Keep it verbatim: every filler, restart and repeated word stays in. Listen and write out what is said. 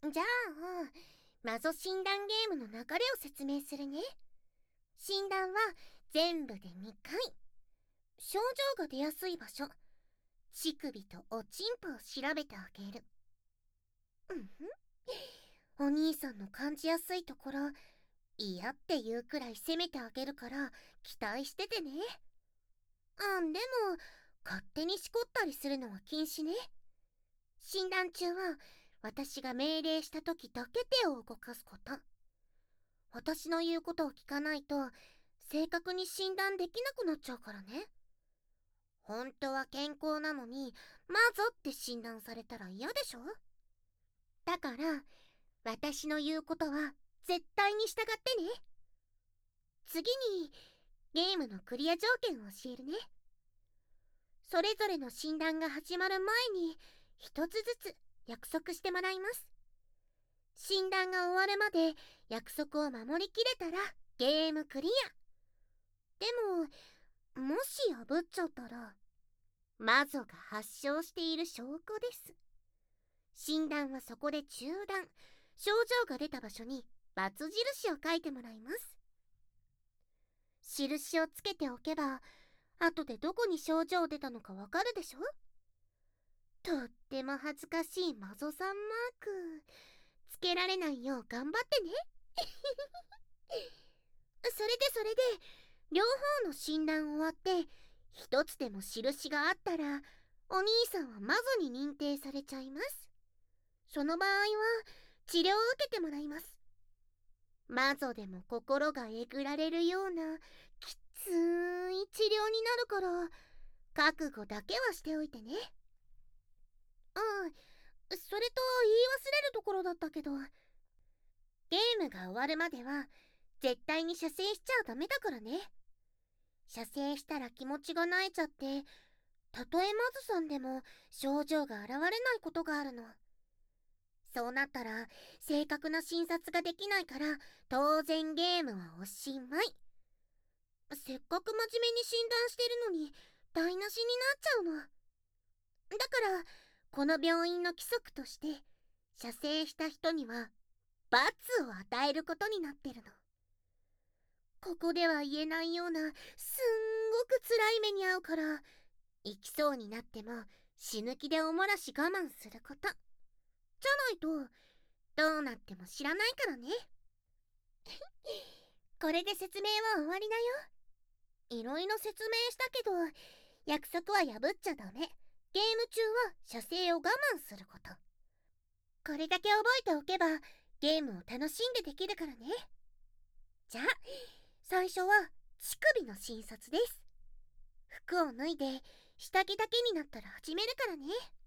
じゃあ、マゾ診断ゲームの流れを説明するね。診断は全部でにかい。症状が出やすい場所、乳首とおちんぽを調べてあげる。うんふん。お兄さんの感じやすいところ、嫌って言うくらい責めてあげるから期待しててね。あんでも、勝手にしこったりするのは禁止ね。診断中は私が命令した時だけ手を動かすこと。私の言うことを聞かないと正確に診断できなくなっちゃうからね。本当は健康なのにマゾって診断されたら嫌でしょ。だから私の言うことは絶対に従ってね。次にゲームのクリア条件を教えるね。それぞれの診断が始まる前に一つずつ約束してもらいます。診断が終わるまで約束を守りきれたらゲームクリア。でも、もし破っちゃったら、マゾが発症している証拠です。診断はそこで中断。症状が出た場所に×印を書いてもらいます。印をつけておけば、後でどこに症状出たのかわかるでしょ。とっても恥ずかしいマゾさんマーク。つけられないよう頑張ってね。それでそれで、両方の診断終わって、一つでも印があったら、お兄さんはマゾに認定されちゃいます。その場合は、治療を受けてもらいます。マゾでも心がえぐられるような、きつい治療になるから、覚悟だけはしておいてね。ああ、それと言い忘れるところだったけど、ゲームが終わるまでは、絶対に射精しちゃダメだからね。射精したら気持ちが萎えちゃって、たとえマズさんでも症状が現れないことがあるの。そうなったら正確な診察ができないから当然ゲームはおしまい。せっかく真面目に診断してるのに台無しになっちゃうの。だからこの病院の規則として射精した人には罰を与えることになってるの。ここでは言えないようなすんごく辛い目に遭うから生きそうになっても死ぬ気でおもらし我慢すること。じゃないとどうなっても知らないからね。これで説明は終わりだよ。いろいろ説明したけど約束は破っちゃダメ。ゲーム中は射精を我慢すること。これだけ覚えておけばゲームを楽しんでできるからね。じゃあ最初は乳首の診察です。服を脱いで下着だけになったら始めるからね。